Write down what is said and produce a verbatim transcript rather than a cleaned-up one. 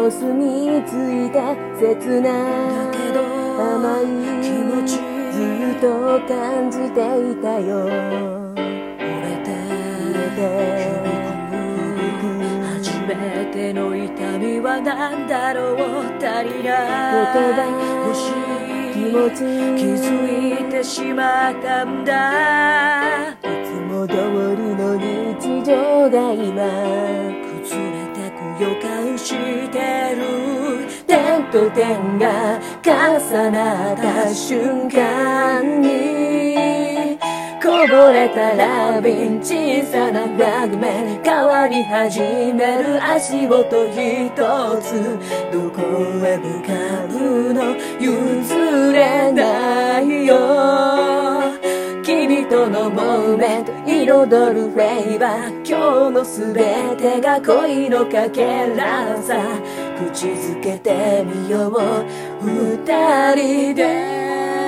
の住み着いた切な甘い気持ちずっと感じていたよ。 折れて初めての痛みは何だろう。足りない欲しい気持ち気づいてしまったんだ。 いつも通りの日常が今崩れてく予感してる。 点と点が重なった瞬間にこぼれたラビン小さなフラグメン変わり始める足音一つどこへ向かうの譲れないよ。君とのモーメント彩るフレーバー今日のすべてが恋のかけらさ口づけてみよう二人で